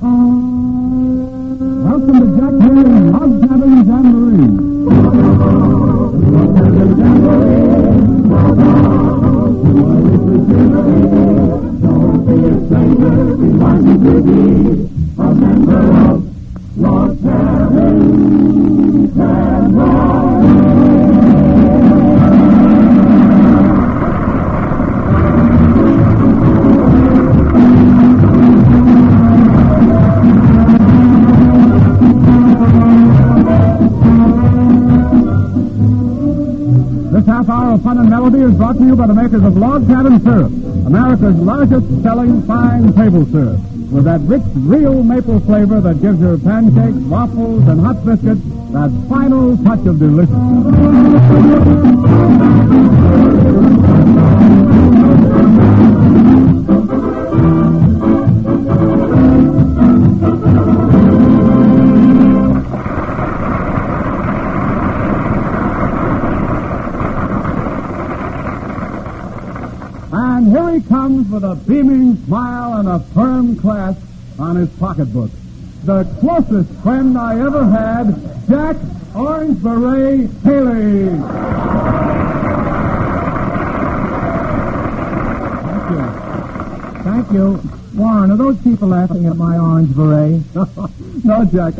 Welcome to Jack Henry's Log Cabin Jamboree. Don't be a stranger, we want you to be a member of Log Cabin Jamboree. This half hour of fun and melody is brought to you by the makers of Log Cabin Syrup, America's largest selling fine table syrup, with that rich, real maple flavor that gives your pancakes, waffles, and hot biscuits that final touch of deliciousness. And here he comes with a beaming smile and a firm clasp on his pocketbook. The closest friend I ever had, Jack Orange Beret Haley. Thank you. Warren, are those people laughing at my orange beret? No, Jack,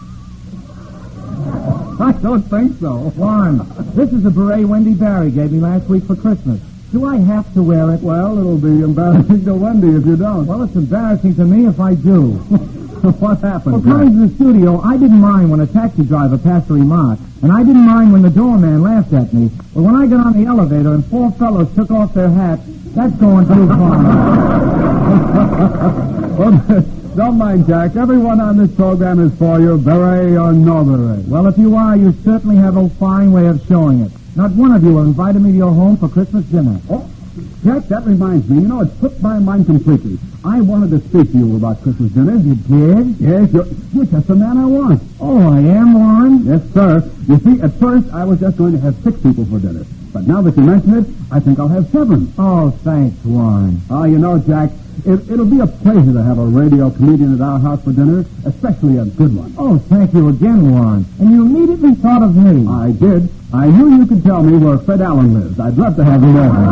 I don't think so. Warren, this is a beret Wendy Barry gave me last week for Christmas. Do I have to wear it? Well, it'll be embarrassing to Wendy if you don't. Well, it's embarrassing to me if I do. What happened? Well, coming to the studio, I didn't mind when a taxi driver passed a remark, and I didn't mind when the doorman laughed at me. But when I got on the elevator and four fellows took off their hats, that's going too far. Well, don't mind, Jack. Everyone on this program is for you, beret or no beret. Well, if you are, you certainly have a fine way of showing it. Not one of you have invited me to your home for Christmas dinner. Oh, Jack, that reminds me. You know, it slipped my mind completely. I wanted to speak to you about Christmas dinner. You did? Yes, you're just the man I want. Oh, I am, Warren? Yes, sir. You see, at first, I was just going to have 6 people for dinner. But now that you mention it, I think I'll have 7. Oh, thanks, Warren. Oh, you know, Jack, it'll be a pleasure to have a radio comedian at our house for dinner, especially a good one. Oh, thank you again, Warren. And you immediately thought of me. I did. I knew you could tell me where Fred Allen lives. I'd love to have him over.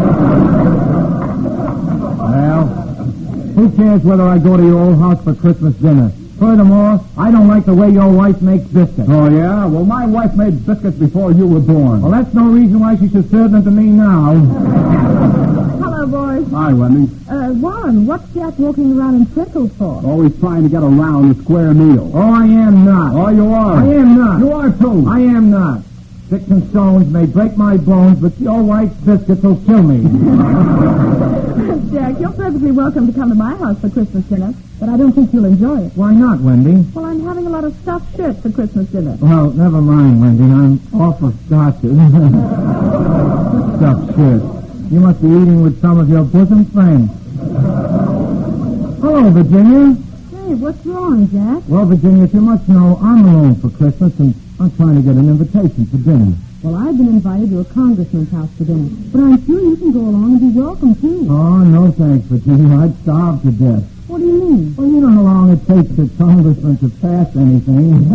Well, who cares whether I go to your old house for Christmas dinner? Furthermore, I don't like the way your wife makes biscuits. Oh, yeah? Well, my wife made biscuits before you were born. Well, that's no reason why she should serve them to me now. Hello, boys. Hi, Wendy. Warren, what's Jack walking around in circles for? Always trying to get a round and square meal. Oh, I am not. Oh, you are. I am not. You are, too. I am not. Sticks and stones may break my bones, but your wife's biscuits will kill me. Jack, you're perfectly welcome to come to my house for Christmas dinner, but I don't think you'll enjoy it. Why not, Wendy? Well, I'm having a lot of stuffed shirts for Christmas dinner. Well, never mind, Wendy. I'm off of starches. Stuffed shirts. You must be eating with some of your bosom friends. Hello, Virginia. Hey, what's wrong, Jack? Well, Virginia, as you must know, I'm alone for Christmas, and I'm trying to get an invitation for dinner. Well, I've been invited to a congressman's house for dinner, but I'm sure you can go along and be welcome, too. Oh, no thanks, Virginia. I'd starve to death. What do you mean? Well, you know how long it takes a congressman to pass anything.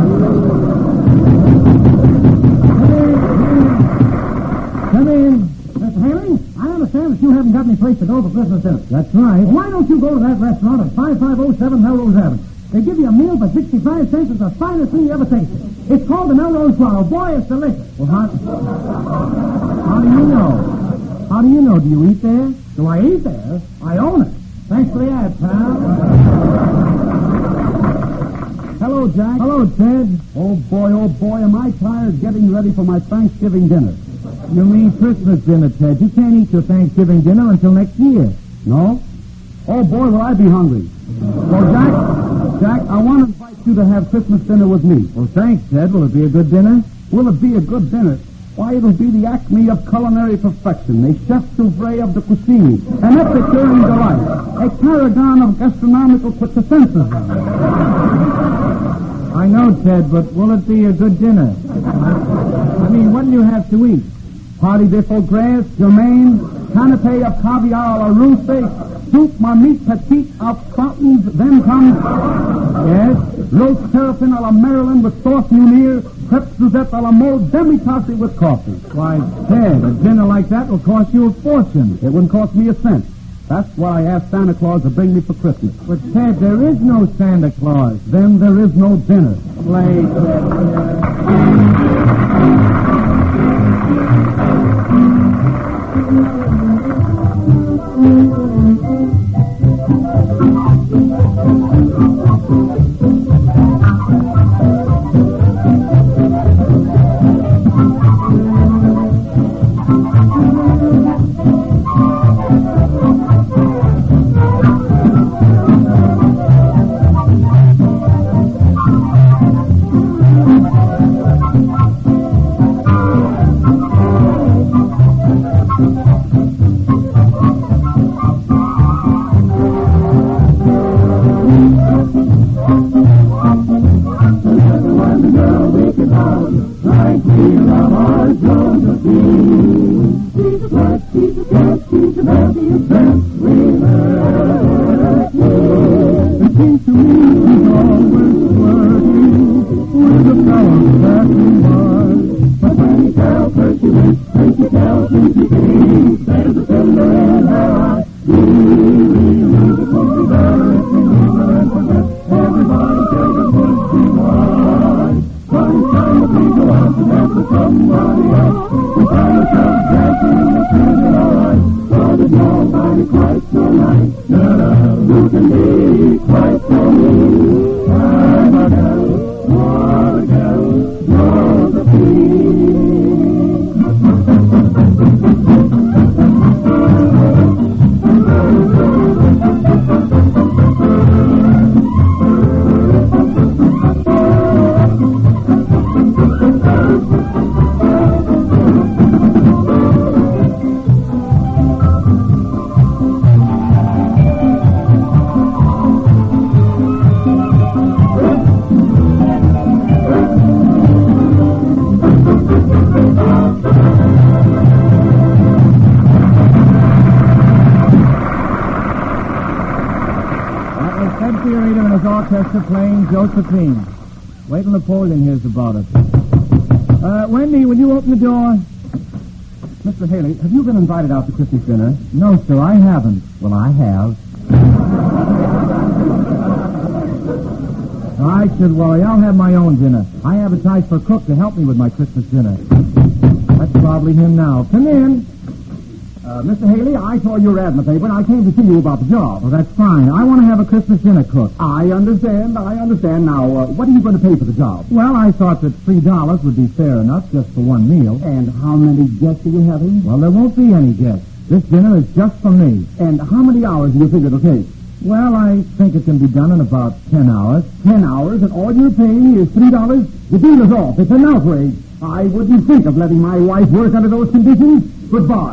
Come in. Mr. Haley, I understand that you haven't got any place to go for Christmas dinner. That's right. Well, why don't you go to that restaurant at 5507 Melrose Avenue? They give you a meal for 65 cents. It's the finest thing you ever tasted. It's called the Melrose Swallow. Boy, it's delicious. Well, how do you know? How do you know? Do you eat there? Do I eat there? I own it. Thanks for the ad, pal. Hello, Jack. Hello, Ted. Oh, boy, am I tired getting ready for my Thanksgiving dinner. You mean Christmas dinner, Ted. You can't eat your Thanksgiving dinner until next year. No? Oh, boy, will I be hungry. Well, Jack, I want to invite you to have Christmas dinner with me. Well, thanks, Ted. Will it be a good dinner? Will it be a good dinner? Why, it'll be the acme of culinary perfection, a chef d'oeuvre of the cuisine, an epicurean delight, a paragon of gastronomical quintessence. I know, Ted, but will it be a good dinner? I mean, what do you have to eat? Party de foie gras, germain, canapé of caviar a la russe, soup, marmite, petite, out fountains, then comes... Yes? Roast terrapin a la Maryland with sauce Munir, crepe Suzette a la mode, demi-tasse with coffee. Why, Ted, a dinner like that will cost you a fortune. It wouldn't cost me a cent. That's why I asked Santa Claus to bring me for Christmas. But, Ted, there is no Santa Claus. Then there is no dinner. Play, orchestra playing Josephine. Wait till Napoleon hears about it. Wendy, will you open the door? Mr. Haley, have you been invited out to Christmas dinner? No, sir, I haven't. Well, I have. I should worry. I'll have my own dinner. I advertised for a cook to help me with my Christmas dinner. That's probably him now. Come in. Mr. Haley, I saw your ad in the paper, and I came to see you about the job. Well, that's fine. I want to have a Christmas dinner cook. I understand. Now, what are you going to pay for the job? Well, I thought that $3 would be fair enough just for one meal. And how many guests are you having? Well, there won't be any guests. This dinner is just for me. And how many hours do you think it'll take? Well, I think it can be done in about 10 hours. 10 hours, and all you're paying is $3? The deal is off. It's an outrage. I wouldn't think of letting my wife work under those conditions. Goodbye.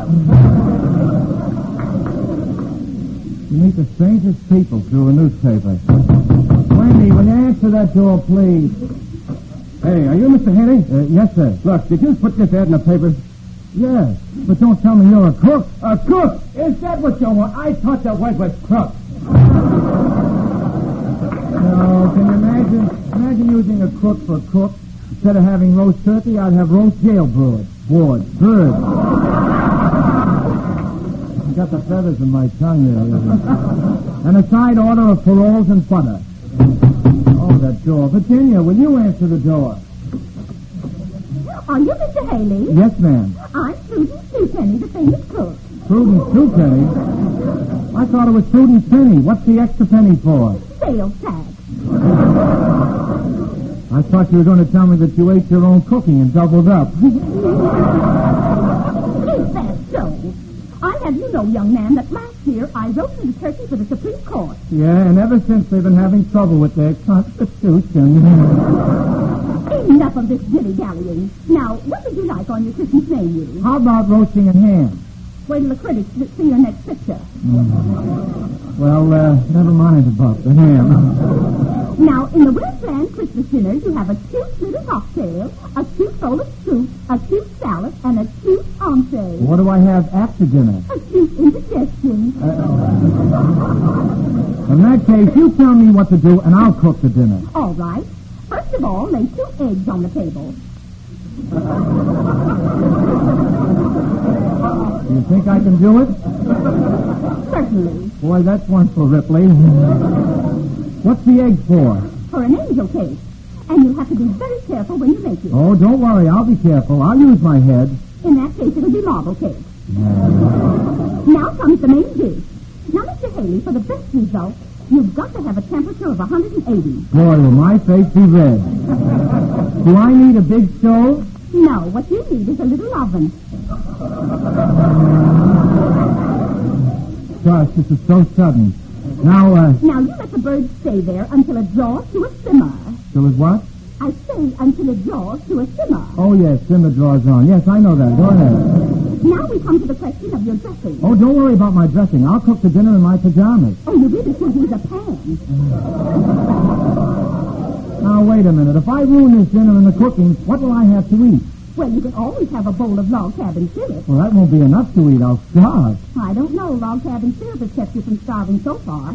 You meet the strangest people through a newspaper. Wendy, will you answer that door, please? Hey, are you Mr. Haley? Yes, sir. Look, did you put this ad in the paper? Yes, but don't tell me you're a cook. A cook? Is that what you want? I thought the word was crook. No, can you imagine using a cook for a cook? Instead of having roast turkey, I'd have roast jailbird. Bird. I got the feathers in my tongue there. And a side order of paroles and butter. Oh, that door. Virginia, will you answer the door? Are you Mr. Haley? Yes, ma'am. I'm Prudence Twopenny, the famous cook. Prudence Twopenny? I thought it was Prudence Penny. What's the extra penny for? Sales tax. I thought you were going to tell me that you ate your own cooking and doubled up. Is that so? I have you know, young man, that last year I roasted a turkey for the Supreme Court. Yeah, and ever since they've been having trouble with their Constitution. Enough of this dilly-dallying. Now, what would you like on your Christmas menu? How about roasting a ham? Wait till the critics see your next picture. Well, never mind about the ham. Now, in the Westland Christmas dinner, you have a cute little cocktail, a cute bowl of soup, a cute salad, and a cute entree. What do I have after dinner? A cute indigestion. In that case, you tell me what to do, and I'll cook the dinner. All right. First of all, lay 2 eggs on the table. You think I can do it? Certainly. Boy, that's one for Ripley. What's the egg for? For an angel cake. And you'll have to be very careful when you make it. Oh, don't worry. I'll be careful. I'll use my head. In that case, it'll be marble cake. Now comes the main dish. Now, Mr. Haley, for the best result, you've got to have a temperature of 180. Boy, will my face be red. Do I need a big stove? No, what you need is a little oven. Gosh, this is so sudden. Now you let the bird stay there until it draws to a simmer. Till it what? I say until it draws to a simmer. Oh, yes, simmer draws on. Yes, I know that. Go ahead. Now we come to the question of your dressing. Oh, don't worry about my dressing. I'll cook the dinner in my pajamas. Oh, you really can't use a pan. Now, wait a minute. If I ruin this dinner in the cooking, what will I have to eat? Well, you can always have a bowl of log cabin syrup. Well, that won't be enough to eat. I'll starve. I don't know. Log cabin syrup has kept you from starving so far.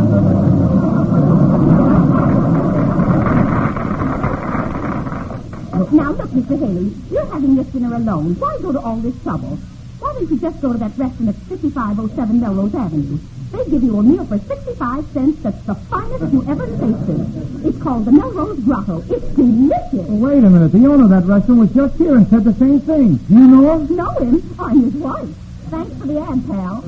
Now, look, Mr. Haley, you're having this dinner alone. Why go to all this trouble? Why don't you just go to that restaurant at 5507 Melrose Avenue? They give you a meal for 65 cents that's the finest you ever tasted. It's called the Melrose Grotto. It's delicious. Well, wait a minute. The owner of that restaurant was just here and said the same thing. Do you know him? Know him? I'm his wife. Thanks for the ad, pal.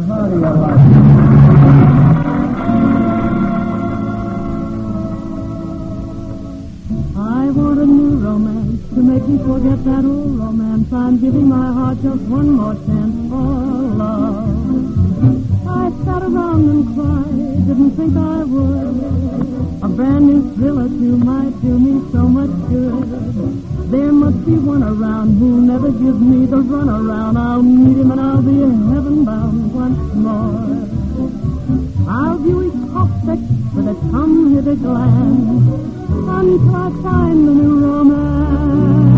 I want a new romance to make me forget that old romance. I'm giving my heart just one more chance for love. I sat around and cried, didn't think I would. A brand new thrill or two might do me so much good. There must be one around who'll never give me the runaround. I'll meet him and I'll be heaven-bound once more. I'll view his prospect with a come-hither glance until I find the new romance.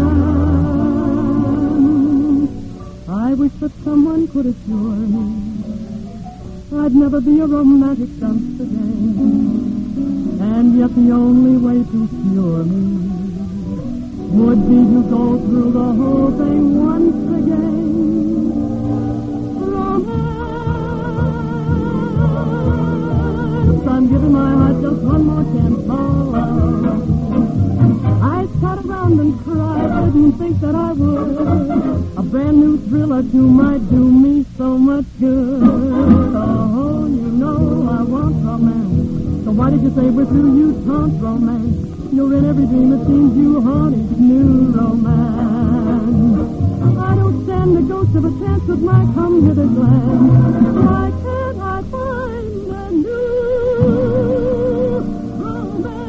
I wish that someone could assure me I'd never be a romantic dunce again. And yet the only way to cure me would be to go through the whole thing once again. Romance, I'm giving my heart just one more chance for love. I sat around and cried, didn't think that I would. A brand new thrill or two might do me so much good. Oh, you know I want romance. So why did you say we're through, you taunt romance? You're in every dream, it seems you haunt each new romance. I don't stand the ghost of a chance with my come-hither glance. Why can't I find a new romance?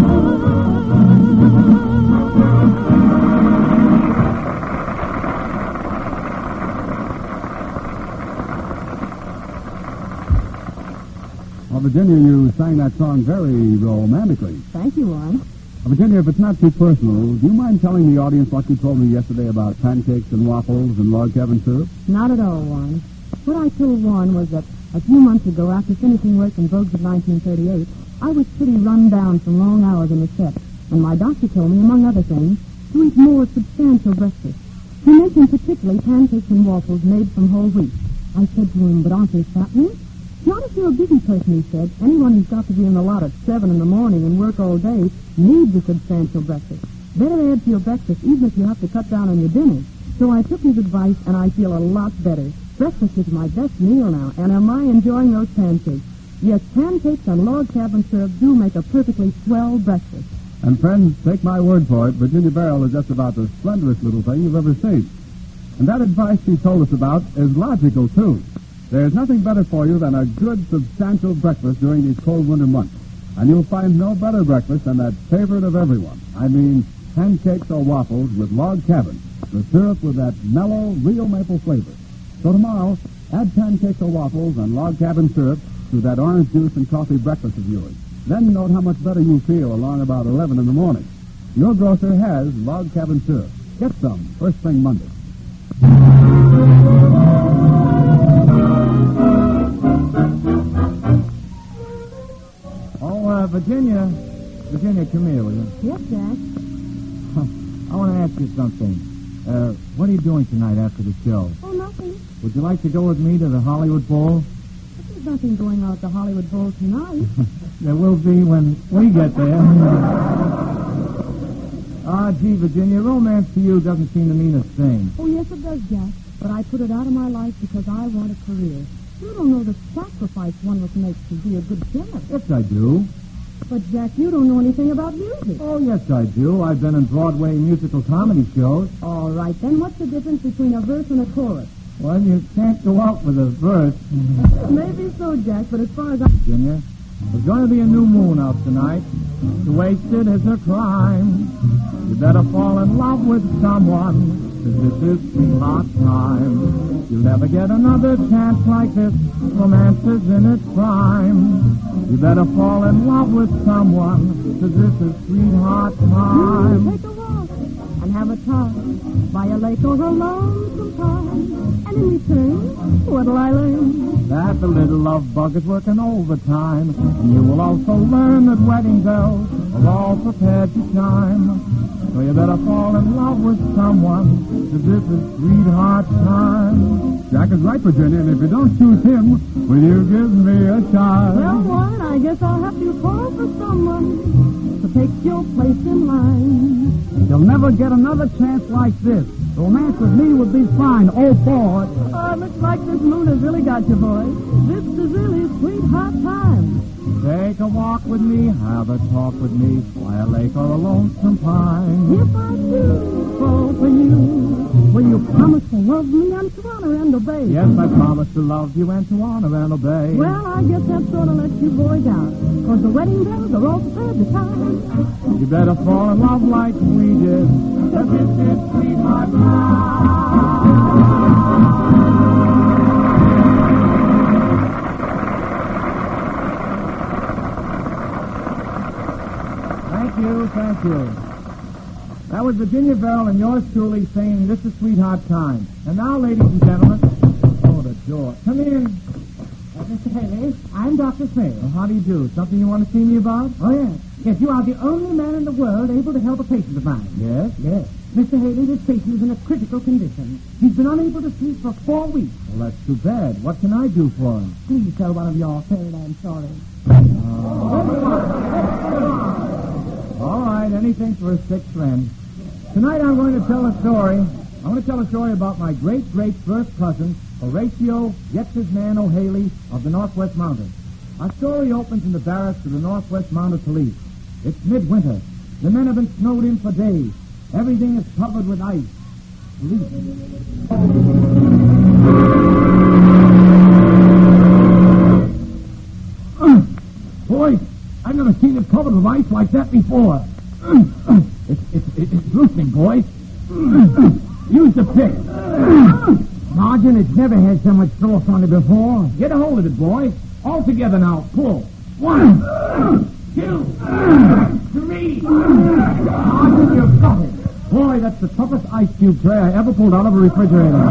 Well, Virginia, you sang that song very romantically. Thank you, Warren. Virginia, if it's not too personal, do you mind telling the audience what you told me yesterday about pancakes and waffles and log cabin syrup? Not at all, Warren. What I told Warren was that a few months ago, after finishing work in Vogues of 1938, I was pretty run down from long hours in the set, and my doctor told me, among other things, to eat more substantial breakfast. He mentioned particularly pancakes and waffles made from whole wheat. I said to him, but aren't they fattening? Not if you're a busy person, he said. Anyone who's got to be in the lot at 7 in the morning and work all day needs a substantial breakfast. Better add to your breakfast, even if you have to cut down on your dinner. So I took his advice, and I feel a lot better. Breakfast is my best meal now, and am I enjoying those pancakes? Yes, pancakes and log cabin syrup do make a perfectly swell breakfast. And friends, take my word for it, Virginia Barrell is just about the slenderest little thing you've ever seen. And that advice she told us about is logical, too. There's nothing better for you than a good, substantial breakfast during these cold winter months. And you'll find no better breakfast than that favorite of everyone. I mean, pancakes or waffles with log cabin. The syrup with that mellow, real maple flavor. So tomorrow, add pancakes or waffles and log cabin syrup to that orange juice and coffee breakfast of yours. Then note how much better you feel along about 11 in the morning. Your grocer has log cabin syrup. Get some first thing Monday. Oh, Virginia, come here, will you? Yes, Jack. I want to ask you something. What are you doing tonight after the show? Oh, nothing. Would you like to go with me to the Hollywood Bowl? There's nothing going on at the Hollywood Bowl tonight. There will be when we get there. Gee, Virginia, romance to you doesn't seem to mean a thing. Oh, yes, it does, Jack. But I put it out of my life because I want a career. You don't know the sacrifice one must make to be a good singer. Yes, I do. But, Jack, you don't know anything about music. Oh, yes, I do. I've been in Broadway musical comedy shows. All right, then what's the difference between a verse and a chorus? Well, you can't go out with a verse. Maybe so, Jack, but as far as I... Virginia, there's going to be a new moon out tonight. To waste it is a crime. You better fall in love with someone, 'cause this is sweetheart time. You'll never get another chance like this. Romance is in its prime. You better fall in love with someone, 'cause this is sweetheart time. Take a walk and have a talk by a lake or a lonesome pond. And in return, what'll I learn? That the little love bug is working overtime. And you will also learn that wedding bells are all prepared to chime. So you better fall in love with someone, 'cause this is sweetheart time. Jack is right, Virginia, and if you don't choose him, will you give me a shot? Well, Warren, I guess I'll have to fall for someone to take your place in line. You'll never get another chance like this. Romance with me would be fine. Oh, boy. Oh, looks like this moon has really got you, boy. This is really sweetheart time. Take a walk with me, have a talk with me, by a lake or a lonesome pine. If I do fall for you, will you promise to love me and to honor and obey? Yes, I promise to love you and to honor and obey. Well, I guess that sort of lets you boys out, 'cause the wedding bells are all prepared to chime. You better fall in love like we did, 'cause this is sweetheart time. Thank you. That was Virginia Bell and yours truly saying this is sweetheart time. And now, ladies and gentlemen, oh, the door. Come in. Mr. Haley, I'm Dr. Smith. Well, how do you do? Something you want to see me about? Oh, yes. Yes, you are the only man in the world able to help a patient of mine. Yes? Yes. Mr. Haley, this patient is in a critical condition. He's been unable to sleep for 4 weeks. Well, that's too bad. What can I do for him? Please tell one of your third, I'm sorry. All right, anything for a sick friend. Tonight I'm going to tell a story. I'm going to tell a story about my great-great first cousin, Horatio Yetz's Man O'Haley of the Northwest Mounted. Our story opens in the barracks of the Northwest Mounted Police. It's midwinter. The men have been snowed in for days. Everything is covered with ice. Police. Boys, I've never seen it covered with ice like that before. It's loosening, boys. Use the pick. Sergeant, it's never had so much sauce on it before. Get a hold of it, boys. All together now. Pull. 1, 2, 3. Sergeant, you've got it. Boy, that's the toughest ice cube tray I ever pulled out of a refrigerator.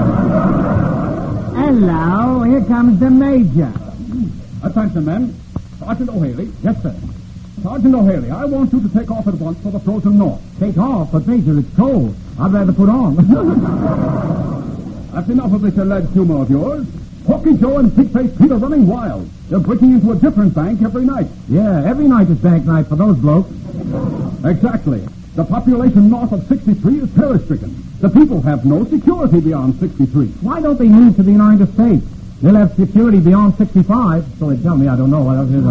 Hello, here comes the major. Attention, men. Sergeant O'Haley. Yes, sir. Sergeant O'Haley, I want you to take off at once for the frozen north. Take off, but Major, it's cold. I'd rather put on. That's enough of this alleged humor of yours. Porky Joe and Pig-Faced Pete are running wild. They're breaking into a different bank every night. Yeah, every night is bank night for those blokes. Exactly. The population north of 63 is terror-stricken. The people have no security beyond 63. Why don't they move to the United States? They'll have security beyond 65. So they tell me. I don't know what else is.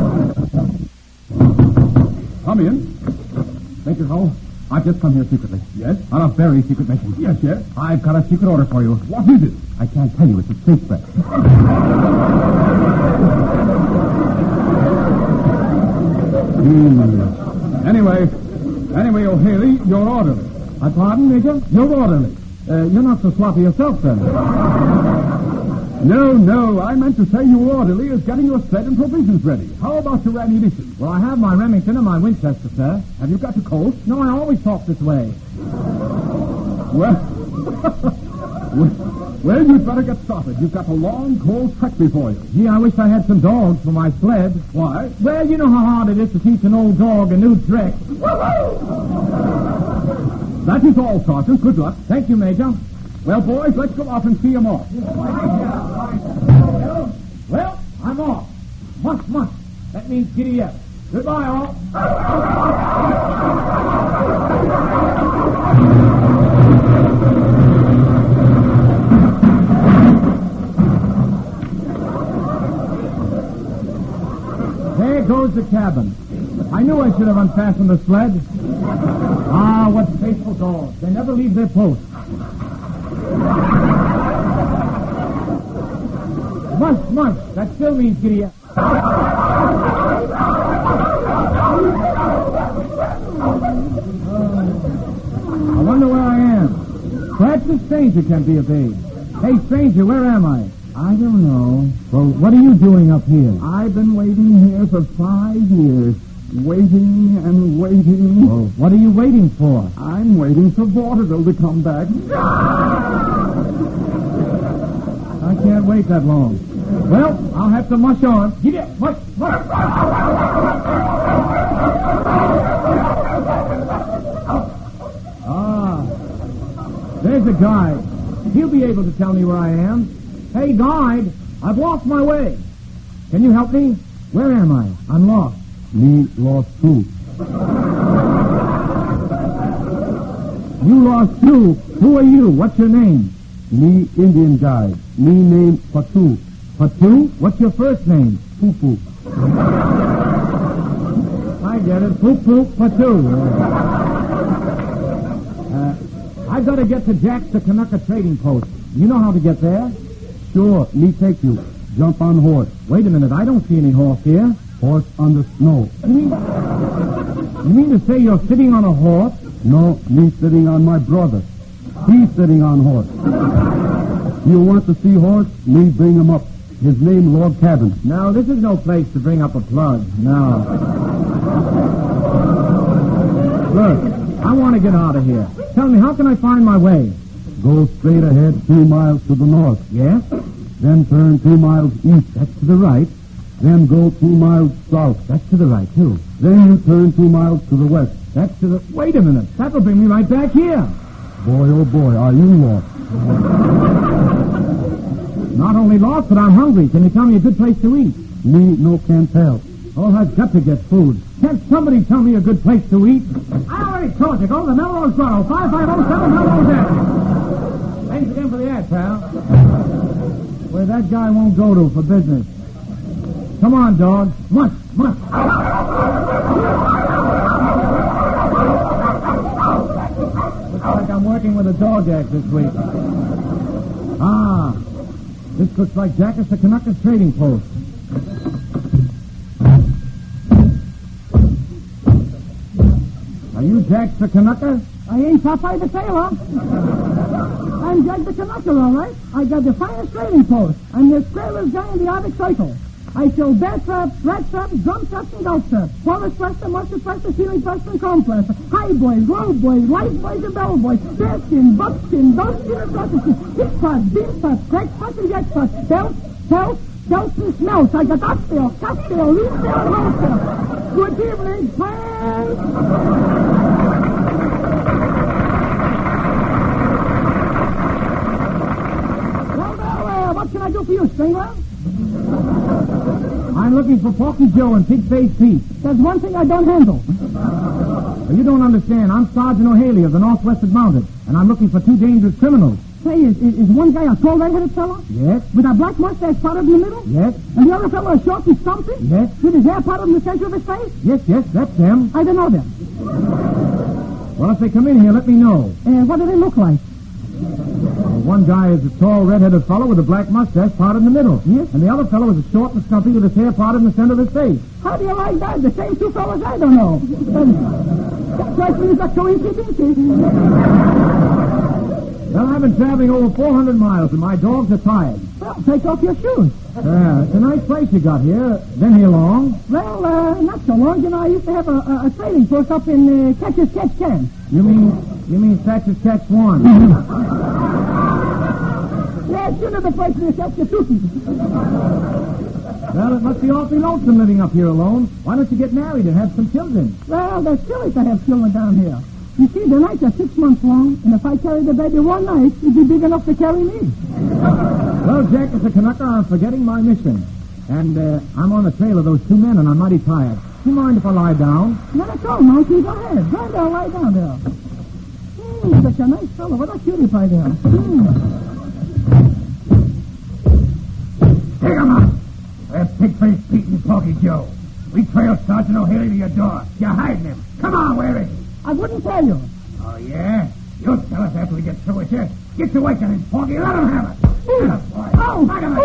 Come in. Major Hull, I've just come here secretly. Yes? On a very secret mission. Yes, yes. I've got a secret order for you. What is it? I can't tell you. It's a secret. Anyway, O'Haley, you're orderly. Pardon, Major? You're orderly. You're not so sloppy yourself, then. No, I meant to say your orderly is getting your sled and provisions ready. How about your ammunition? Well, I have my Remington and my Winchester, sir. Have you got a Colt? No, I always talk this way. Well, well, you'd better get started. You've got a long, cold trek before you. Gee, I wish I had some dogs for my sled. Why? Well, you know how hard it is to teach an old dog a new trick. That is all, Sergeant. Good luck. Thank you, Major. Well, boys, let's go off and see him off. Well, I'm off. Must. That means giddy up. Goodbye, all. There goes the cabin. I knew I should have unfastened the sled. Ah, what faithful dogs. They never leave their post. Must. That still means giddy up. I wonder where I am. Perhaps a stranger can be of aid. Hey, stranger, where am I? I don't know. Well, what are you doing up here? I've been waiting here for 5 years. Waiting and waiting. Well, what are you waiting for? I'm waiting for Vaudeville to come back. I can't wait that long. Well, I'll have to mush on. Get it, mush. There's a guide. He'll be able to tell me where I am. Hey, guide, I've lost my way. Can you help me? Where am I? I'm lost. Me lost too. You lost too. Who are you? What's your name? Me Indian guide. Me name Patu. Patu? What's your first name? Poo-poo. I get it. Poo-poo, Patu. I've got to get to Jack's the Kanaka trading post. You know how to get there? Sure, me take you. Jump on horse. Wait a minute, I don't see any horse here. Horse on the snow. You mean to say you're sitting on a horse? No, me sitting on my brother. He's sitting on horse. You want to see horse? Me bring him up. His name Log Cabin. No, this is no place to bring up a plug. No. Look, I want to get out of here. Tell me, how can I find my way? Go straight ahead 2 miles to the north. Yes? Then turn 2 miles east. That's to the right. Then go 2 miles south. That's to the right, too. Then you turn 2 miles to the west. That's to the... Wait a minute. That'll bring me right back here. Boy, oh boy, are you lost. Not only lost, but I'm hungry. Can you tell me a good place to eat? Me no can tell. Oh, I've got to get food. Can't somebody tell me a good place to eat? I already told you. Go to the Melrose Grotto, 5507 Melrose Avenue. Thanks again for the ad, pal. Where that guy won't go to for business. Come on, dog. Mush. Looks like I'm working with a dog act this week. Ah, this looks like Jackus the Kanaka's trading post. Are you Jack the Kanaka? I ain't Popeye the Sailor. I'm Jack the Kanaka, all right. I got the finest trading post. I'm the squarest guy in the Arctic Circle. I sell bear traps, rat traps, drum traps, and goat traps. Forest prester, mustard prester, ceiling prester, and comb prester. High boys, low boys, light boys, and bell boys. Bearskin, buckskin, doeskin, and buckskin. Hip pots, bean pots, crack pots, and jack pots. Belts, and smells. I got Oxtail, Cocktail, Leaftail, and Wholesale. Good evening, friends. Well, what can I do for you, Strangler? I'm looking for Porky Joe and Pig-Faced Pete. There's one thing I don't handle. Well, you don't understand. I'm Sergeant O'Haley of the Northwestern Mounted, and I'm looking for 2 dangerous criminals. Say, is one guy a tall, red-headed fella? Yes. With a black mustache parted in the middle? Yes. And the other fellow a short and stumpy? Yes. With his hair parted in the center of his face? Yes, that's them. I don't know them. Well, if they come in here, let me know. What do they look like? One guy is a tall, red-headed fellow with a black mustache parted in the middle. Yes. And the other fellow is a short and stumpy with his hair parted in the center of his face. How do you like that? The same 2 fellas I don't know. That strikes me as a coincidence. Well, I've been traveling over 400 miles, and my dogs are tired. Well, take off your shoes. It's a nice place you got here. Been here long? Well, not so long. You know, I used to have a trading post up in Catcher's Catch Can. You mean Thatcher's Catch One? Yes, you know the place in the Catch your Tuki. Well, it must be awfully lonesome living up here alone. Why don't you get married and have some children? Well, they're silly to have children down here. You see, the nights are 6 months long, and if I carry the baby one night, it'd be big enough to carry me. Well, Jack, as a Canucker, I'm forgetting my mission. And I'm on the trail of those two men, and I'm mighty tired. Do you mind if I lie down? Not at all, Monkey. Go ahead. Go down, lie down there. Such a nice fellow. What a cutie pie there. Take 'em up! That pig-faced Pete and Porky Joe. We trailed Sergeant O'Haley to your door. You're hiding him. Come on, where is he? I wouldn't tell you. Oh, yeah? You'll tell us after we get through with you. Get to work on him, Porky. Let him have it. Knock him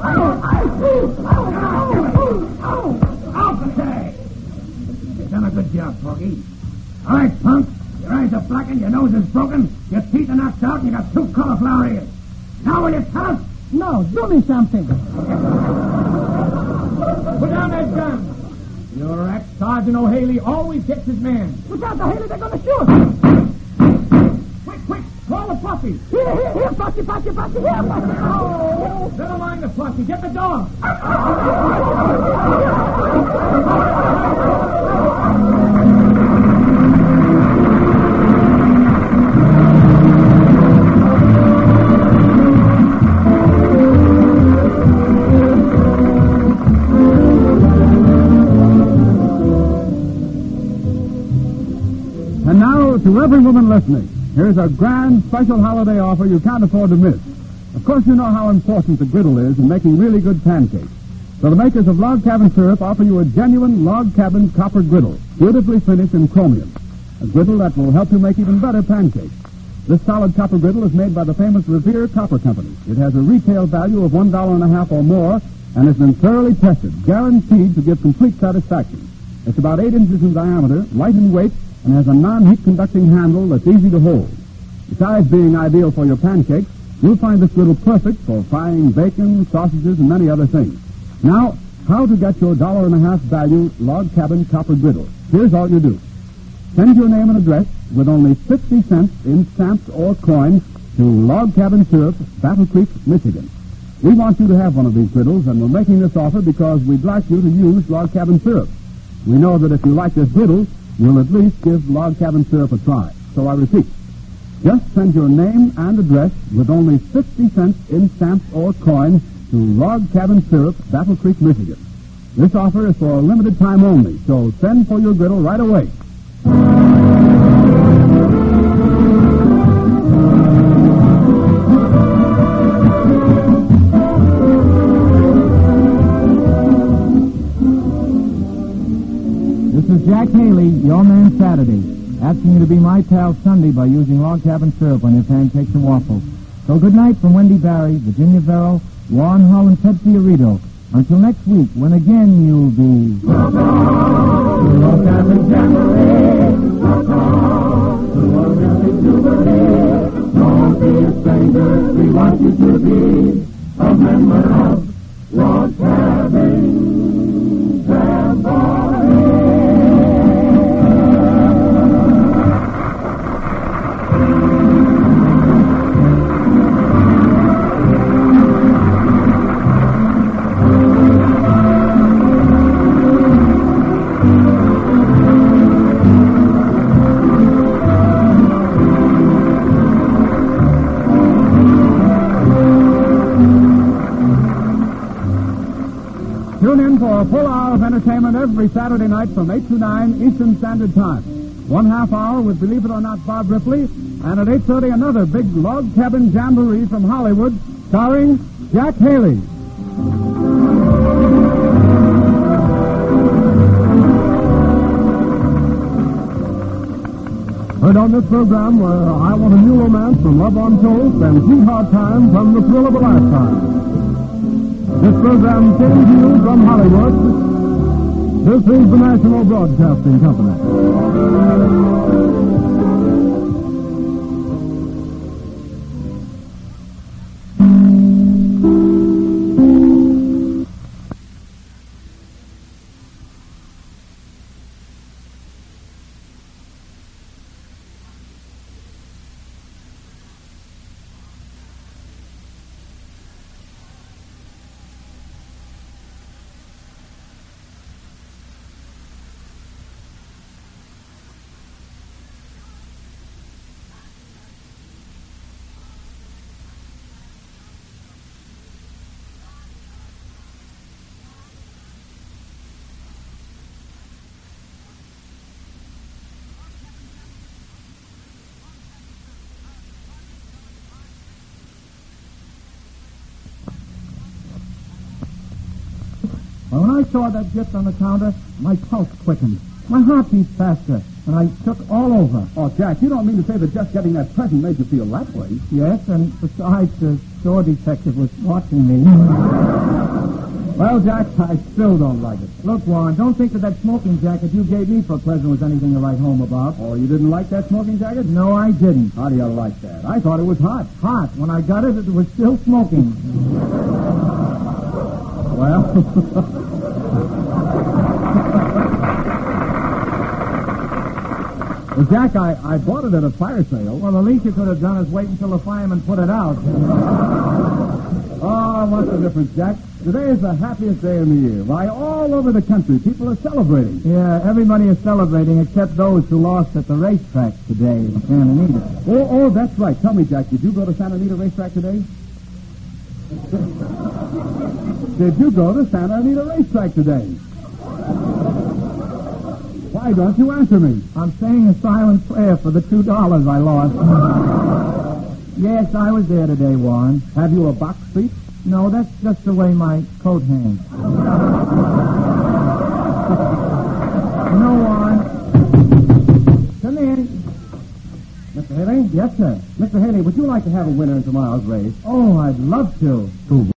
Okay. You've done a good job, Porky. All right, punk. Your eyes are blackened, your nose is broken, your teeth are knocked out, and you got 2 cauliflower ears. Now will you tell us? No, do me something. Put down that gun. Your ex-Sergeant O'Haley always gets his man. Without the Haley, they're going to shoot. Quick, call the posse. Here, posse, here, posse. Oh, never mind the posse. Get the dog. And now, to every woman listening, here's a grand special holiday offer you can't afford to miss. Of course, you know how important the griddle is in making really good pancakes. So the makers of Log Cabin Syrup offer you a genuine Log Cabin copper griddle, beautifully finished in chromium. A griddle that will help you make even better pancakes. This solid copper griddle is made by the famous Revere Copper Company. It has a retail value of $1.50 or more, and has been thoroughly tested, guaranteed to give complete satisfaction. It's about 8 inches in diameter, light in weight, and has a non-heat conducting handle that's easy to hold. Besides being ideal for your pancakes, you'll find this griddle perfect for frying bacon, sausages, and many other things. Now, how to get your $1.50 value Log Cabin copper griddle? Here's all you do. Send your name and address with only 50 cents in stamps or coins to Log Cabin Syrup, Battle Creek, Michigan. We want you to have one of these griddles, and we're making this offer because we'd like you to use Log Cabin Syrup. We know that if you like this griddle, you'll at least give Log Cabin Syrup a try. So I repeat, just send your name and address with only 50 cents in stamps or coins to Log Cabin Syrup, Battle Creek, Michigan. This offer is for a limited time only, so send for your griddle right away. This is Jack Haley, your man Saturday, asking you to be my pal Sunday by using Log Cabin Syrup on your pancakes and waffles. So good night from Wendy Barry, Virginia Verrill, Warren Hull, and Ted Fiorito. Until next week, when again you'll be... Log Cabin Jamboree, don't be a stranger, we want you to be a member of Log Cabin Jamboree. Tune in for a full hour of entertainment every Saturday night from 8 to 9 Eastern Standard Time. 1/2 hour with Believe It or Not Bob Ripley, and at 8:30 another big Log Cabin Jamboree from Hollywood starring Jack Haley. Heard on this program were I Want a New Romance from Love on Toast and Sweetheart Time from The Thrill of a Lifetime. This program came to you from Hollywood. This is the National Broadcasting Company. When I saw that gift on the counter, my pulse quickened. My heart beat faster, and I shook all over. Oh, Jack, you don't mean to say that just getting that present made you feel that way? Yes, and besides, the store detective was watching me. Well, Jack, I still don't like it. Look, Warren, don't think that smoking jacket you gave me for a present was anything to write home about. Oh, you didn't like that smoking jacket? No, I didn't. How do you like that? I thought it was hot. Hot. When I got it, it was still smoking. Well... Well, Jack, I bought it at a fire sale. Well, the least you could have done is wait until the fireman put it out. Oh, what's the difference, Jack? Today is the happiest day in the year. Why, all over the country, people are celebrating. Yeah, everybody is celebrating except those who lost at the racetrack today in Santa Anita. Oh, that's right. Tell me, Jack, did you go to Santa Anita racetrack today? Did you go to Santa Anita racetrack today? Why don't you answer me? I'm saying a silent prayer for the $2 I lost. Yes, I was there today, Warren. Have you a box seat? No, that's just the way my coat hangs. No, Warren. Come in. Mr. Haley? Yes, sir. Mr. Haley, would you like to have a winner in tomorrow's race? Oh, I'd love to.